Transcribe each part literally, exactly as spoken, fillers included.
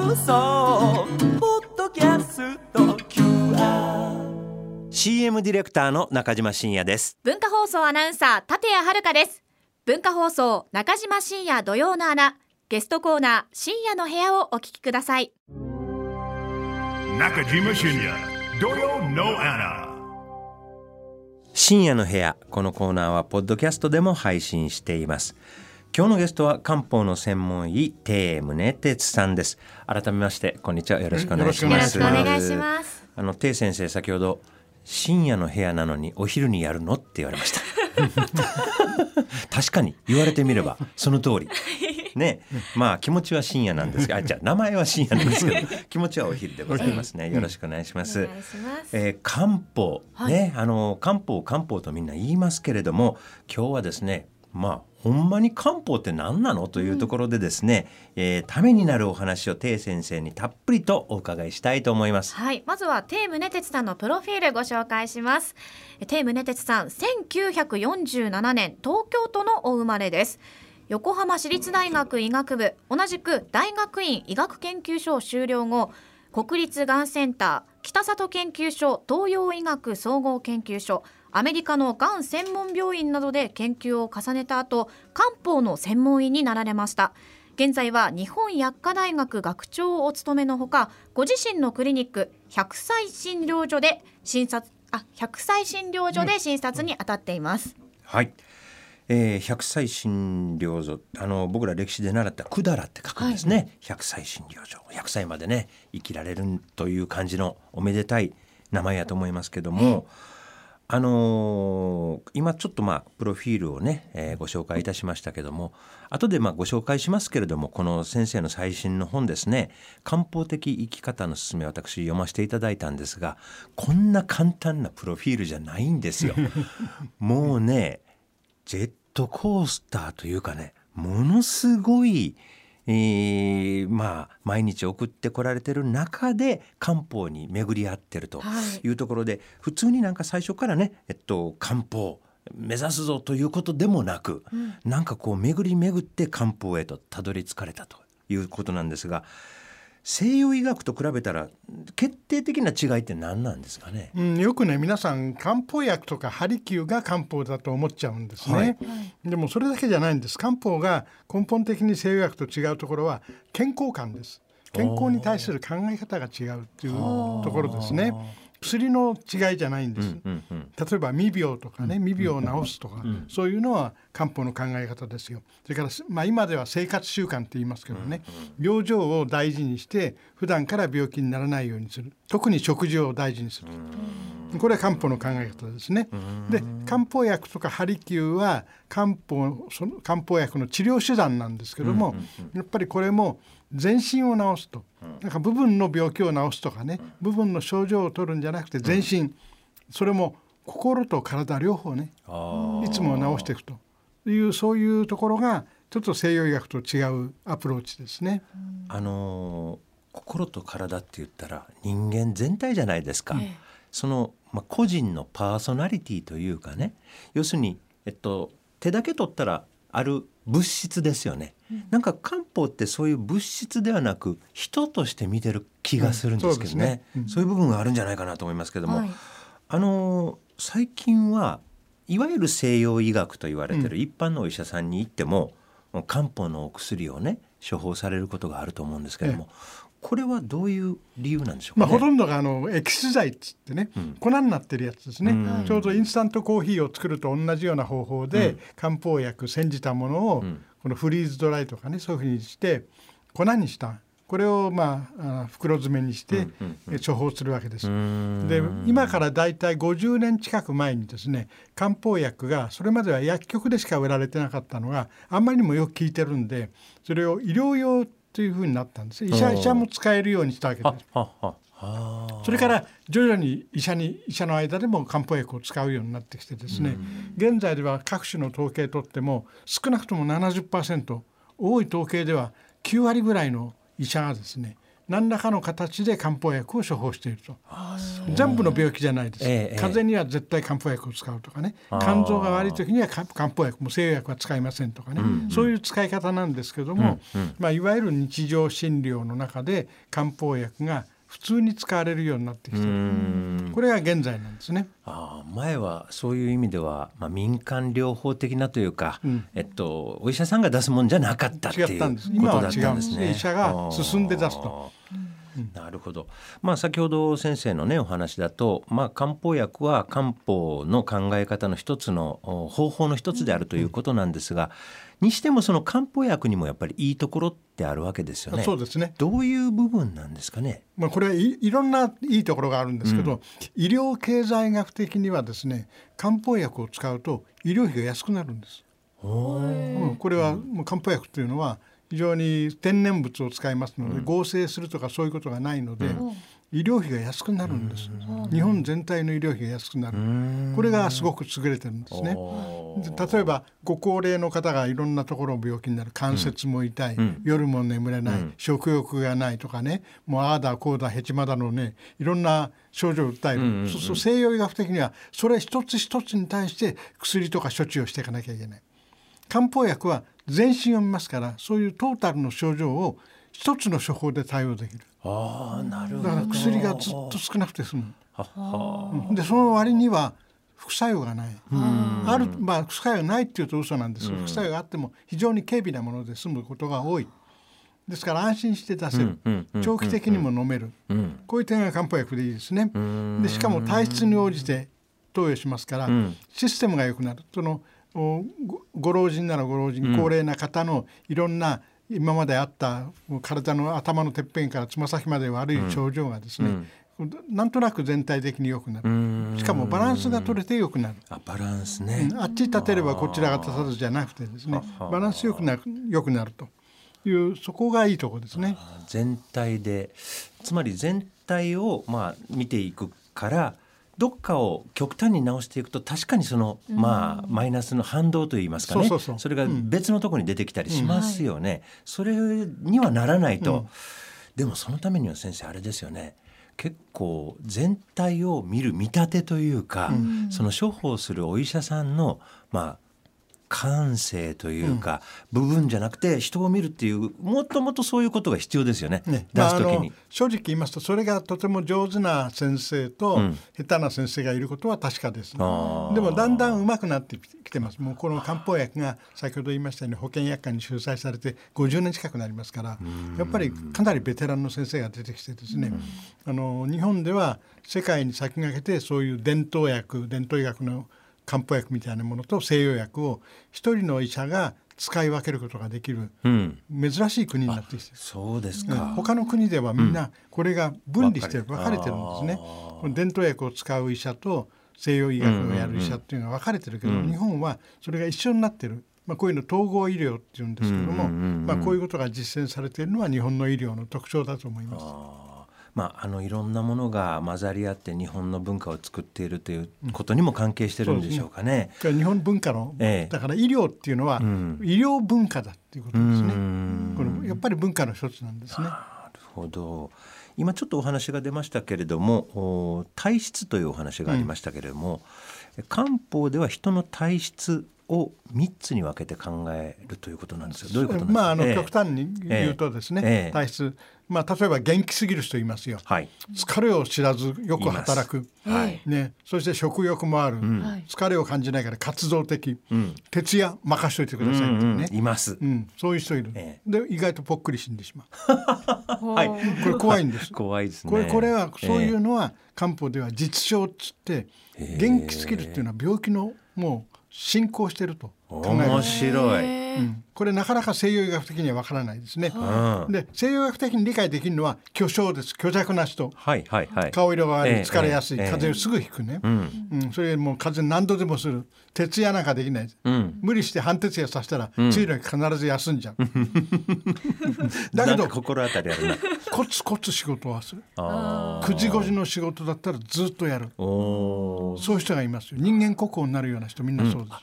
放送ポッドキャスト キューアール シーエム ディレクターの中島真也です。 文化放送アナウンサー立谷遥です。文化放送中島真也土曜の穴、ゲストコーナー深夜の部屋をお聞きください。 中島真也土曜の穴。 深夜の部屋、このコーナーはポッドキャストでも配信しています。今日のゲストは漢方の専門医鄭宗哲さんです。改めましてこんにちは、よろしくお願いします。 よろしくお願いします。 あの鄭先生、先ほど深夜の部屋なのにお昼にやるのって言われました確かに言われてみればその通りね、まあ気持ちは深夜なんですが、あ、じゃあ名前は深夜なんですけど気持ちはお昼でございますね。よろしくお願いします。 お願いします。 えー、漢方、 はいね、あの漢方漢方とみんな言いますけれども、今日はですね、まあほんまに漢方って何なのというところでですね、うんえー、ためになるお話を鄭先生にたっぷりとお伺いしたいと思います。 はい、まずは鄭宗哲さんのプロフィールご紹介します。鄭宗哲さん、せんきゅうひゃくよんじゅうななねん東京都のお生まれです。横浜市立大学医学部、同じく大学院医学研究所を修了後、国立がんセンター、北里研究所東洋医学総合研究所、アメリカのがん専門病院などで研究を重ねた後、漢方の専門医になられました。現在は日本薬科大学学長をお務めのほか、ご自身のクリニックひゃくさい診療所で診察あひゃくさい診療所で診察に当たっています。 うん、はい、えー、ひゃくさい診療所、あの僕ら歴史で習った百済って書くんですね、はい、ひゃくさい診療所、ひゃくさいまでね生きられるという感じのおめでたい名前やと思いますけども、あのー、今ちょっとまあプロフィールをね、えー、ご紹介いたしましたけども、後でまあご紹介しますけれども、この先生の最新の本ですね、漢方的生き方のすすめ、私読ませていただいたんですが、こんな簡単なプロフィールじゃないんですよもうね、ジェットコースターというかね、ものすごい、えー、まあ毎日送ってこられてる中で漢方に巡り合ってるというところで、はい、普通になんか最初からね、えっと、漢方目指すぞということでもなく、うん、なんかこう巡り巡って漢方へとたどり着かれたということなんですが、西洋医学と比べたら決定的な違いって何なんですかね。 うん、よくね、皆さん漢方薬とかハリキューが漢方だと思っちゃうんですね、はい、でもそれだけじゃないんです。漢方が根本的に西洋薬と違うところは健康観です。健康に対する考え方が違うというところですね。薬の違いじゃないんです、うんうんうん、例えば未病とかね、未病を治すとか、うんうん、そういうのは漢方の考え方ですよ。それから、まあ、今では生活習慣って言いますけどね、うんうん、病状を大事にして普段から病気にならないようにする、特に食事を大事にする、うん、これは漢方の考え方ですね、うん、で漢方薬とかハリキューは漢方、その漢方薬の治療手段なんですけども、うんうんうん、やっぱりこれも全身を治すと、なんか部分の病気を治すとかね、部分の症状を取るんじゃなくて全身、それも心と体両方ね、いつも治していくという、そういうところがちょっと西洋医学と違うアプローチですね。 あの心と体って言ったら人間全体じゃないですか、ええ、その、まあ、個人のパーソナリティというかね、要するに、えっと、手だけ取ったらある物質ですよね、うん、なんか漢方ってそういう物質ではなく人として見てる気がするんですけどね、うん そうですね、うん、そういう部分があるんじゃないかなと思いますけども、はい、あの最近はいわゆる西洋医学と言われてる一般のお医者さんに行っても、うん、漢方のお薬をね処方されることがあると思うんですけども、ええ、これはどういう理由なんでしょうかね。 まあ、ほとんどがあのエキス剤っつってね、うん、粉になってるやつですね、うん、ちょうどインスタントコーヒーを作ると同じような方法で、うん、漢方薬煎じたものを、うん、このフリーズドライとかね、そういうふうにして粉にした、これをまあ袋詰めにして処方するわけです、うんうんうん、で今からだいたいごじゅうねん近く前にですね、漢方薬がそれまでは薬局でしか売られてなかったのがあんまりにもよく効いてるんで、それを医療用というふうになったんです。医者、医者も使えるようにしたわけです。はははそれから徐々に医者に医者の間でも漢方薬を使うようになってきてですね、現在では各種の統計とっても少なくとも ななじゅっパーセント、 多い統計ではきゅうわりぐらいの医者がですね、 何らかの形で漢方薬を処方していると。全部の病気じゃないです、 ええ、 風邪には絶対漢方薬を使うとかね、肝臓が悪い時には漢方薬も西洋薬は使いませんとかね、うんうん、そういう使い方なんですけども、うんうんまあ、いわゆる日常診療の中で漢方薬が普通に使われるようになってきている。これが現在なんですね。 あ前はそういう意味では、まあ、民間療法的なというか、うんえっと、お医者さんが出すもんじゃなかったっていうことだったんですね。 今は違うんですね。医者が進んで出すと。 なるほど、まあ、先ほど先生の、ね、お話だと、まあ、漢方薬は漢方の考え方の一つの方法の一つであるということなんですが、うん、にしてもその漢方薬にもやっぱりいいところってあるわけですよね。 そうですね。 どういう部分なんですかね。 まあ、これはい、いろんないいところがあるんですけど、うん、医療経済学的にはですね、漢方薬を使うと医療費が安くなるんです。うん、これはもう漢方薬というのは非常に天然物を使いますので、うん、合成するとかそういうことがないので、うん、医療費が安くなるんです、うん、日本全体の医療費が安くなる、うん、これがすごく優れてるんですね。例えばご高齢の方がいろんなところ病気になる、関節も痛い、うん、夜も眠れない、うん、食欲がないとかね、もうああだこうだヘチマだのね、いろんな症状を訴える、うんうんうん、そうそう西洋医学的にはそれ一つ一つに対して薬とか処置をしていかなきゃいけない。漢方薬は全身を見ますから、そういうトータルの症状を一つの処方で対応できる。 あ、なるほど。 だから薬がずっと少なくて済む。はは、うん、でその割には副作用がない。ある、まあ、副作用ないっていうと嘘なんですが、副作用があっても非常に軽微なもので済むことが多い。ですから安心して出せる、長期的にも飲める、うん、こういう点が漢方薬でいいですね。でしかも体質に応じて投与しますから、うん、システムが良くなる。そのご老人ならご老人、高齢な方のいろんな今まであった体の頭のてっぺんからつま先まで悪い症状がですね、うん、なんとなく全体的に良くなる。しかもバランスが取れて良くなる。 あ、バランスね、 うん、あっち立てればこちらが立たずじゃなくてですね、バランス良くなる、良くなるという、そこがいいところですね。 全体で、つまり全体をまあ見ていくから、どっかを極端に直していくと確かにその、まあ、マイナスの反動といいますかね、そうそうそう、それが別のところに出てきたりしますよね、うん、それにはならないと、うん、でもそのためには先生あれですよね、結構全体を見る見立てというか、うん、その処方するお医者さんのまあ感性というか、うん、部分じゃなくて人を見るっていう、もっともっとそういうことが必要ですよね、ね、出す時に、まあ、 正直言いますとそれがとても上手な先生と、うん、下手な先生がいることは確かです、ね、でもだんだん上手くなってきてます。もうこの漢方薬が先ほど言いましたように保険薬価に収載されてごじゅうねん近くなりますから、やっぱりかなりベテランの先生が出てきてですね、あの日本では世界に先駆けてそういう伝統薬、伝統医学の漢方薬みたいなものと西洋薬を一人の医者が使い分けることができる、うん、珍しい国になってきている。 そうですか。 他の国ではみんなこれが分離してる、分かれてるんですね。伝統薬を使う医者と西洋医学をやる医者っていうのは分かれてるけど、うんうん、日本はそれが一緒になってる、まあ、こういうの統合医療っていうんですけども、うんうんうんうん、まあ、こういうことが実践されているのは日本の医療の特徴だと思います。 あ、まあ、あのいろんなものが混ざり合って日本の文化を作っているということにも関係してるんでしょうかね。 うん、日本文化の、ええ、だから医療っていうのは、うん、医療文化だっていうことですね。これやっぱり文化の一つなんですね。 なるほど。今ちょっとお話が出ましたけれども、体質というお話がありましたけれども、うん、漢方では人の体質をみっつに分けて考えるということなんですが、どういうことなんですか。 まあ、あの極端に言うとですね、ええ、体質、まあ、例えば元気すぎる人いますよ、はい、疲れを知らずよく働く、はいね、そして食欲もある、うん、疲れを感じないから活動的、うん、徹夜任しといてくださいっていうね、 うんうん、います、 うん、そういう人いる、ええ、で意外とぽっくり死んでしまうはい、これ怖いんです怖いですね。 これ、これはそういうのは漢方では実症っつって、えー、元気すぎるっていうのは病気のもう進行していると考える。 面白い、 うん、これなかなか西洋医学的にはわからないですね、うん、で西洋医学的に理解できるのは虚症です。虚弱な人、はいはいはい、顔色が悪い、疲れやすい、えー、風邪をすぐひくね、えーうんうん、それもう風邪何度でもする、徹夜なんかできない、うん、無理して半徹夜させたら、うん、次の日必ず休んじゃうだけど心当たりあるなコツコツ仕事はする。くじごじの仕事だったらずっとやる。そういう人がいますよ。人間国宝になるような人みんなそうです、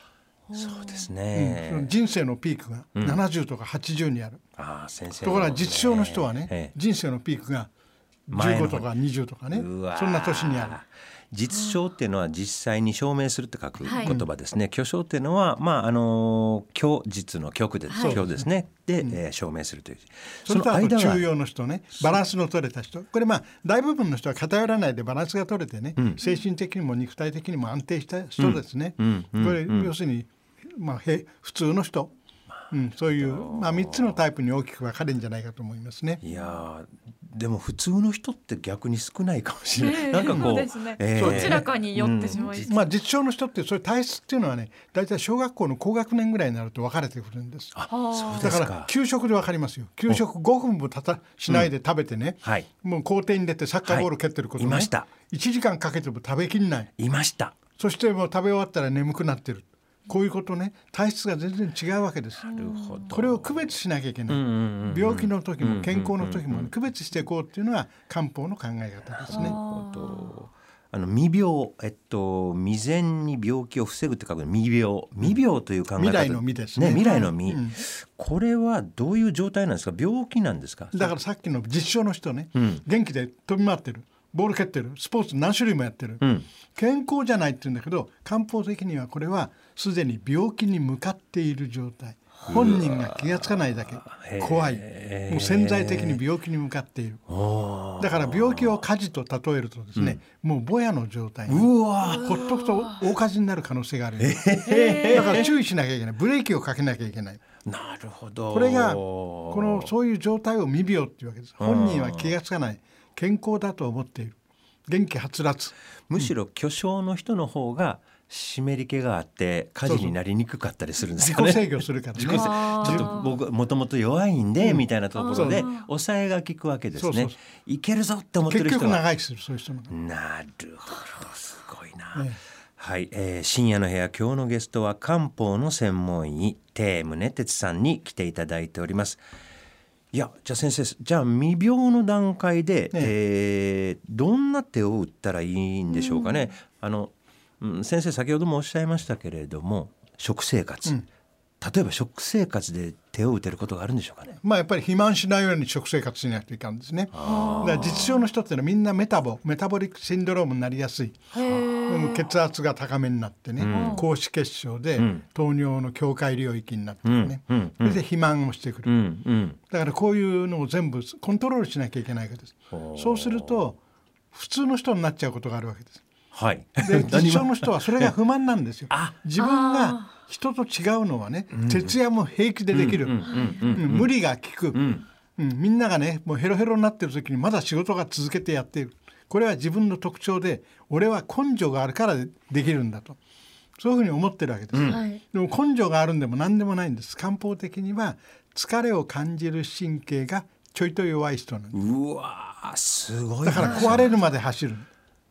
そうですうん、 ね、 その人生のピークがななじゅうとかはちじゅうにある、 ああ先生ところが実証の人はね、 ええ人生のピークがじゅうごとかにじゅうとかね、 うわーそんな年にある。 実証っていうのは実際に証明するって書くはい言葉ですね、虚証っていうのは、まああの虚実の虚で、 はい虚ですねで、えー証明するという、 それとあと間が中庸の人ね、バランスの取れた人、これまあ大部分の人は偏らないでバランスが取れてね、精神的にも肉体的にも安定した人ですね、 うんうんこれ要するに、まあ、へ普通の人、うん、そういう、まあ、みっつのタイプに大きく分かれるんじゃないかと思いますね。 いやーでも普通の人って逆に少ないかもしれない、 ええなんかこうそうですねええどちらかに寄ってしまいそうまあ、実証の人ってそういう体質っていうのはね、大体小学校の高学年ぐらいになると分かれてくるんです。 あそうだかですから給食で分かりますよ。給食ごふんもたたしないで食べてね、 はいもう校庭に出てサッカーボール蹴ってることね、 はいいましたいちじかんかけても食べきんない、 いました。 そしてもう食べ終わったら眠くなってる、こういうことね、体質が全然違うわけです。 なるほど。 これを区別しなきゃいけない、 うんうんうん病気の時も健康の時も、ね、区別していこうっていうのが漢方の考え方ですね。 とあの未病、えっと、未然に病気を防ぐって書く未病未病という考え方、 未来の未ですね未来の未、 うんこれはどういう状態なんですか？病気なんですか？ だからさっきの実証の人ね、 ん元気で飛び回ってる、ボール蹴ってる、スポーツ何種類もやってる、 うん健康じゃないって言うんだけど、漢方的にはこれはすでに病気に向かっている状態、本人が気がつかないだけ怖い、もう潜在的に病気に向かっている。 おーだから病気を火事と例えるとですね、もうぼやの状態にうわほっとくと大火事になる可能性があるんです。だから注意しなきゃいけない、ブレーキをかけなきゃいけない。 なるほど。 これがこのそういう状態を未病っていうわけです。本人は気がつかない、健康だと思っている、元気はつらつ。 むしろ巨匠の人の方が湿り気があって火事になりにくかったりするんですよね。 自己制御するからね。 自己制あーちょっと僕もともと弱いんで、みたいなところであー抑えが効くわけですね。 そうそうそいけるぞって思ってる結局人は長生きする、そういう人の方が。 なるほど、すごいな、 ええはい、えー深夜の部屋、今日のゲストは漢方の専門医テ宗哲さんに来ていただいております。いや、じゃあ先生、じゃあ未病の段階で、えーどんな手を打ったらいいんでしょうかね。あの、うん、先生先ほどもおっしゃいましたけれども、食生活、 うん例えば食生活で手を打てることがあるんでしょうかね。 まあやっぱり肥満しないように食生活しないといかんですね。だから実証の人ってのはみんなメタボメタボリックシンドロームになりやすい、うん血圧が高めになってね、高脂血症で糖尿の境界領域になってね、 うんうんそれで肥満をしてくる、 うんうんだからこういうのを全部コントロールしなきゃいけないわけです。そうすると普通の人になっちゃうことがあるわけです。 はい。 で実証の人はそれが不満なんですよあ。 自分が人と違うのはね、徹夜も平気でできる、うん無理が効く、うんみんながねもうヘロヘロになってる時にまだ仕事が続けてやっている、これは自分の特徴で、俺は根性があるからできるんだと、そういうふうに思ってるわけです、 はいでも根性があるんでも何でもないんです。漢方的には疲れを感じる神経がちょいと弱い人なんです。 うわー、すごいだから壊れるまで走る。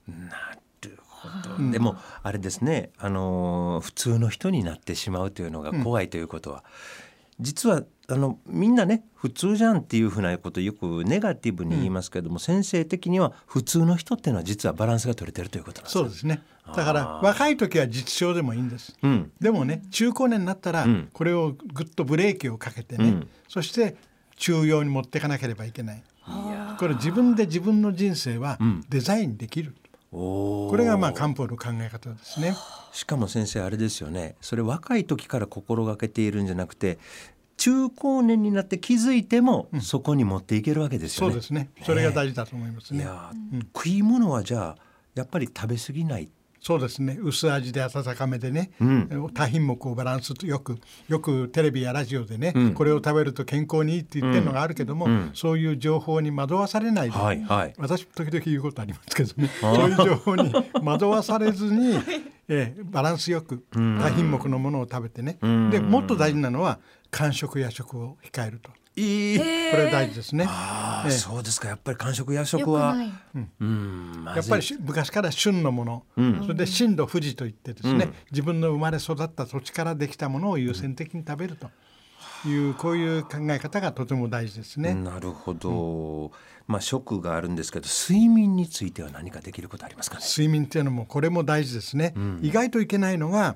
でもあれですね、あのー普通の人になってしまうというのが怖いということは、実はあのみんなね普通じゃんっていうふうなことをよくネガティブに言いますけども、先生的には普通の人っていうのは実はバランスが取れてるということなんですか？ そうですね。だから若い時は実証でもいいんです、 うんでもね中高年になったらんこれをぐっとブレーキをかけてね、 うんそして中庸に持っていかなければいけない。これ自分で自分の人生はデザインできる、 おーこれがまあ漢方の考え方ですね。 しかも先生あれですよね、それ若い時から心がけているんじゃなくて中高年になって気づいてもそこに持っていけるわけですよね。 そうですね。それが大事だと思いますね。 いやー、食い物はじゃあやっぱり食べ過ぎない。 そうですね。薄味で温かめでね、 ん多品目をバランスとよくよくテレビやラジオでね、これを食べると健康にいいって言ってるのがあるけども、そういう情報に惑わされないで、 はいはい私時々言うことありますけどね、そういう情報に惑わされずに、ええバランスよく多品目のものを食べてね、でもっと大事なのは間食夜食を控えると、 いい、 これ大事ですね。 あーええそうですか。やっぱり間食夜食よくはないうんまずいやっぱりし昔から旬のもの、それで震度富士といってですね、自分の生まれ育った土地からできたものを優先的に食べるという、こういう考え方がとても大事ですね。 なるほど、まあ食があるんですけど睡眠については何かできることありますかね？ 睡眠っていうのもこれも大事ですね、意外といけないのが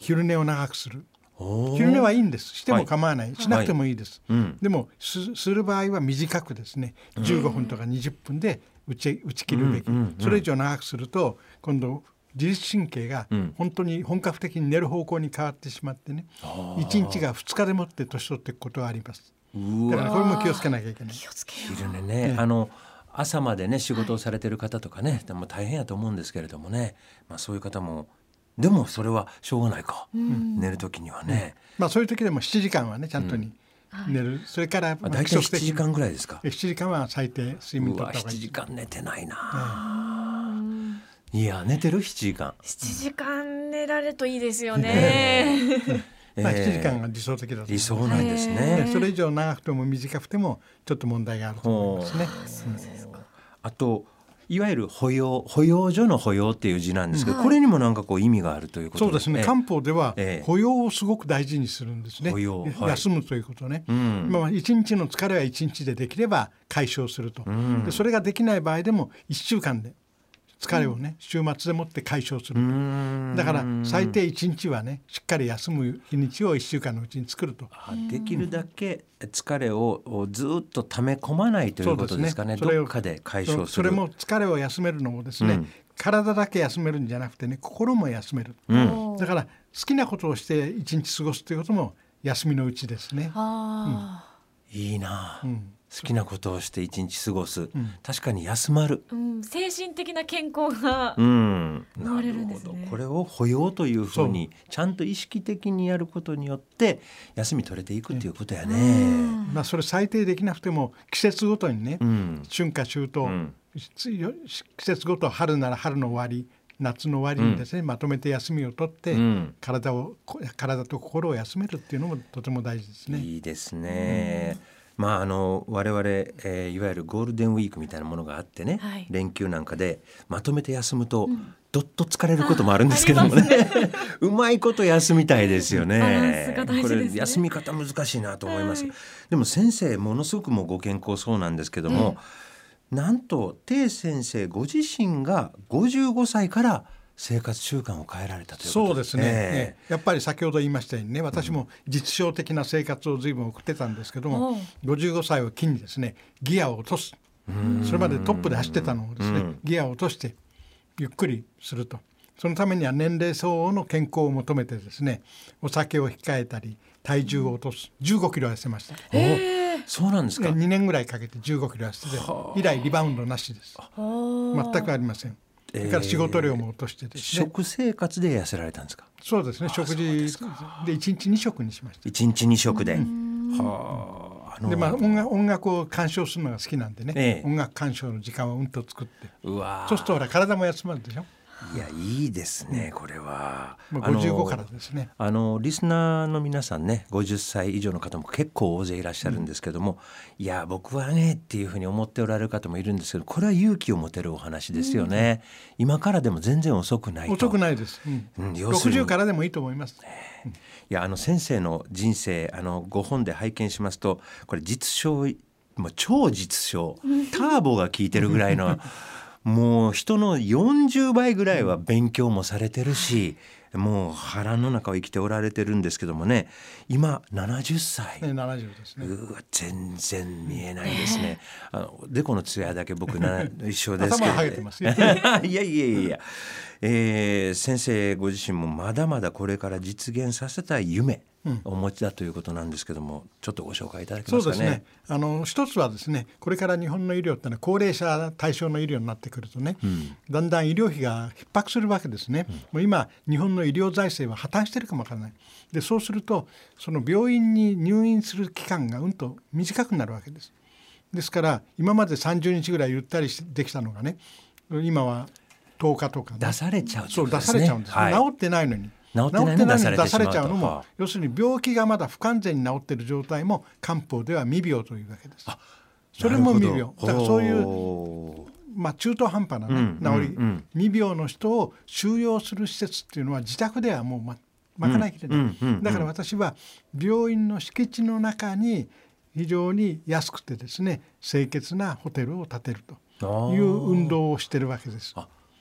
昼寝を長くする。 おー昼寝はいいんです。しても構わない、しなくてもいいです、 はいうん、 でも す, する場合は短くですねじゅうごふんとかにじゅっぷんで打ち、打ち切るべき、 うんうんうん、 それ以上長くすると今度自律神経が本当に本格的に寝る方向に変わってしまってね、うん、いちにちがふつかでもって年取っていくことがあります。だからこれも気をつけなきゃいけない。 気をつけよう。 昼寝ね、あの朝までね仕事をされてる方とかね、はい、も大変やと思うんですけれどもね、まあ、そういう方もでもそれはしょうがないか、うん、寝る時にはね、 うんまあ、そういう時でもしちじかんはねちゃんとに寝る、うん、それからまあ大体しちじかんぐらいですか。 しちじかんは最低睡眠とった方がいい。 しちじかん寝てないな、うん、いや寝てるしちじかんしちじかん寝られるといいですよね、 まあ、しちじかんが理想的だと思います。 理想なんですね。 それ以上長くても短くてもちょっと問題があると思いますね。 そうですか。 あといわゆる保養保養所の保養っていう字なんですけど、 うん、 これにもなんかこう意味があるということですね。 そうですね。漢方ではええ、 保養をすごく大事にするんですね。 保養、はい、 休むということね、 うんまあ、一日の疲れは一日でできれば解消すると、うん、でそれができない場合でもいっしゅうかんで疲れをね、うん、週末でもって解消すると。だから最低いちにちはねしっかり休む日にちをいっしゅうかんのうちに作ると。 できるだけ疲れをずっと溜め込まないということですかね。 そうですね。 どっかで解消する。 それも疲れを休めるのもですね、うん、体だけ休めるんじゃなくてね心も休める、うん、だから好きなことをして一日過ごすということも休みのうちですね。 あ、 うん、いいな、 うん、 好きなことをして一日過ごす、うん、確かに休まる、 うん、精神的な健康がうん、 生まれるんですね。 なるほど。これを保養というふうにちゃんと意識的にやることによって休み取れていくっていうことやね、 まあ、それ最低できなくても季節ごとにね、うん、春夏秋冬、うん、季節ごと春なら春の終わり夏の終わりにですね、うん、まとめて休みを取って、うん、体を体と心を休めるっていうのもとても大事ですね。 いいですね、うん、まあ、あの我々、えー、いわゆるゴールデンウィークみたいなものがあってね、はい、連休なんかでまとめて休むと、うん、どっと疲れることもあるんですけどもね、うまいこと休みたいですよね。 バランスが大事ですね。 これ休み方難しいなと思います、はい、でも先生ものすごくもうご健康そうなんですけども、うん、なんと鄭先生ご自身がごじゅうごさいから生活習慣を変えられたということですね。 そうですね、えー、やっぱり先ほど言いましたようにね、私も実証的な生活を随分送ってたんですけども、うん、ごじゅうごさいを機にですねギアを落とす。それまでトップで走ってたのをですね、うん、ギアを落としてゆっくりすると。そのためには年齢相応の健康を求めてですね、お酒を控えたり体重を落とす。じゅうごキロ痩せました。 えー、そうなんですか。 にねんぐらいかけてじゅうごキロ痩せて以来リバウンドなしです。全くありません。それから仕事量も落としてですね、 えー、食生活で痩せられたんですか。 そうですね、食事でいちにちに食にしました。 いちにちに食で、うん、はあ、 でまあ、音楽、音楽を鑑賞するのが好きなんでね、ええ、音楽鑑賞の時間をうんと作って、うわ、そうするとほら体も休まるでしょ。 いや、いいですね、これは。 まあ、ごじゅうごからですね。 あのリスナーの皆さんね、ごじゅっさい以上の方も結構大勢いらっしゃるんですけども、うん、いや僕はねっていうふうに思っておられる方もいるんですけど、これは勇気を持てるお話ですよね、うん、今からでも全然遅くないと。 遅くないです、うんうん、ろくじゅうからでもいいと思います、ね。 うん、いや、あの先生の人生、あのご本で拝見しますと、これ実証、もう超実証ターボが効いてるぐらいのもう人のよんじゅうばいぐらいは勉強もされてるし、もう波乱の中を生きておられてるんですけどもね、今ななじゅっさい、 ね、ななじゅうですね。 うわ、全然見えないですね。あのデコのツヤだけ僕な一緒ですけど、 頭はげてますよ。 いやいやいやいや、えー、先生ご自身もまだまだこれから実現させたい夢、うん、お持ちだということなんですけども、ちょっとご紹介いただけますかね。 そうですね、あの一つはですね、これから日本の医療ってのは高齢者対象の医療になってくるとね、うん、だんだん医療費が逼迫するわけですね、うん、もう今日本の医療財政は破綻してるかもわからない。でそうするとその病院に入院する期間がうんと短くなるわけです。ですから今までさんじゅうにちぐらいゆったりできたのがね、今はとおかとか、ね、 出されちゃう、 そう出されちゃうんです、はい、治ってないのに治ってないのに出されてしまうと。 出されちゃうのも、要するに病気がまだ不完全に治っている状態も漢方では未病というわけです。あ、それも未病だから、そういう、まあ、中途半端な、ね、うん、治り、うん、未病の人を収容する施設っていうのは自宅ではもうま賄いきれない、うんうんうん、だから私は病院の敷地の中に非常に安くてですね清潔なホテルを建てるという運動をしてるわけです。 あ、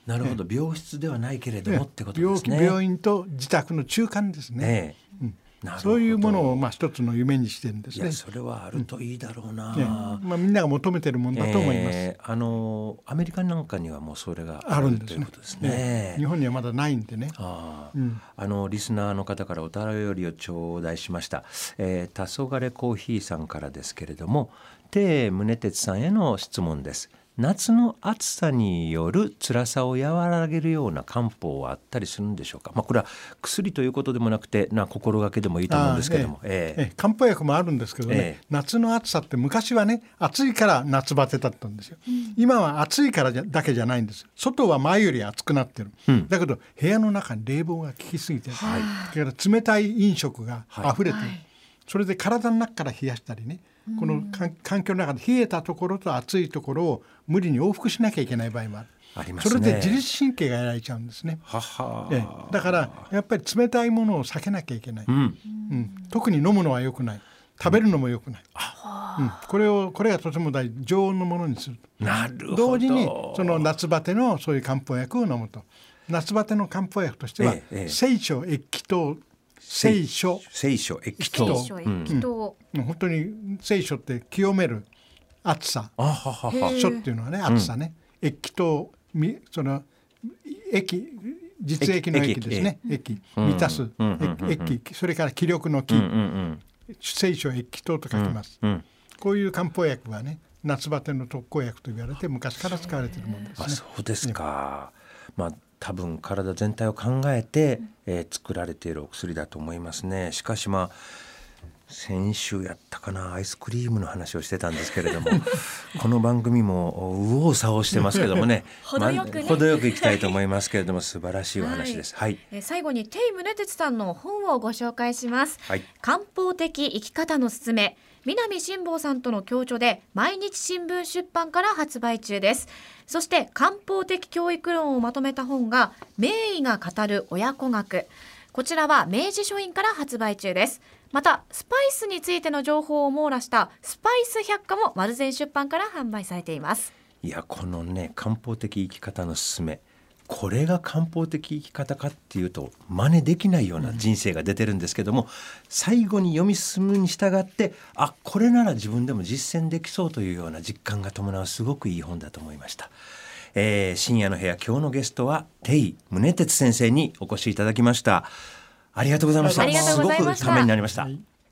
なるほど、病室ではないけれどもってことですね。 病気病院と自宅の中間ですね、 ええ、 うんなるほど。 そういうものをまあ一つの夢にしてるんですね。 いやそれはあるといいだろうな、 ねまあ、みんなが求めてるものだと思います、 えーあのアメリカなんかにはもうそれがあるあるんですねということですね。 日本にはまだないんでね。 あ,、 うんあのリスナーの方からお便りを頂戴しました、えー、黄昏コーヒーさんからですけれども、テ宗哲さんへの質問です。夏の暑さによる辛さを和らげるような漢方はあったりするんでしょうか。まあ、これは薬ということでもなくてな心がけでもいいと思うんですけども、 あえええええ漢方薬もあるんですけどね、 ええ夏の暑さって昔はね暑いから夏バテだったんですよ、今は暑いからじゃだけじゃないんです。外は前より暑くなってる、 うんだけど部屋の中に冷房が効きすぎてる、だから冷たい飲食が溢れてる、 はいそれで体の中から冷やしたりね、このかん環境の中で冷えたところと暑いところを無理に往復しなきゃいけない場合もある。 ありますね。 それで自律神経がやられちゃうんですね。 ははええだからやっぱり冷たいものを避けなきゃいけない、 うんうん特に飲むのは良くない、食べるのも良くない、うんこれをこれがとても大事、常温のものにすると。 なるほど。 同時にその夏バテのそういう漢方薬を飲むと。夏バテの漢方薬としては、 ええええ聖書液気糖、聖書、 聖書液糖、 聖書液糖、 もう本当に聖書って清める暑さ、 あははは、 書っていうのはね暑さね、液気糖みその液実液の液ですね、液満たす液、それから気力の気、 うんうん聖書液気糖と書きます、 うんうんこういう漢方薬はね夏バテの特効薬と言われて昔から使われているものですあね。 そうですか、まあ多分体全体を考えて、えー作られているお薬だと思いますね。しかしまあ先週やったかなアイスクリームの話をしてたんですけれどもこの番組も右往左往してますけどもね程よくねま程よくいきたいと思いますけれども素晴らしいお話です。はい、 えー最後にテイ宗哲さんの本をご紹介します。 はい漢方的生き方のすすめ、南辛坊さんとの共著で毎日新聞出版から発売中です。そして漢方的教育論をまとめた本が名医が語る親子学、こちらは明治書院から発売中です。またスパイスについての情報を網羅したスパイス百科も丸善出版から販売されています。 いやこのね漢方的生き方のすすめ、これが漢方的生き方かっていうと真似できないような人生が出てるんですけども、最後に読み進むに従ってあこれなら自分でも実践できそうというような実感が伴うすごくいい本だと思いました。えー、深夜の部屋、今日のゲストはテイ宗哲先生にお越しいただきました。ありがとうございました。 ありがとうございましたすごくためになりました。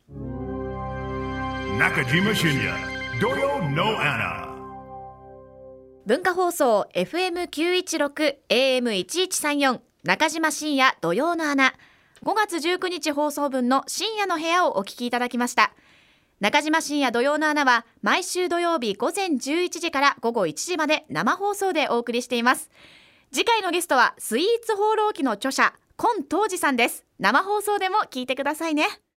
Nakajima Shinya, Doyo no Anna. 文化放送 エフエムきゅういちろく エーエムせんいちさんよん 中島深夜土曜の穴、ごがつじゅうくにち放送分の深夜の部屋をお聞きいただきました。中島深夜土曜の穴は毎週土曜日午前じゅういちじから午後いちじまで生放送でお送りしています。次回のゲストはスイーツ放浪記の著者今東司さんです。生放送でも聞いてくださいね。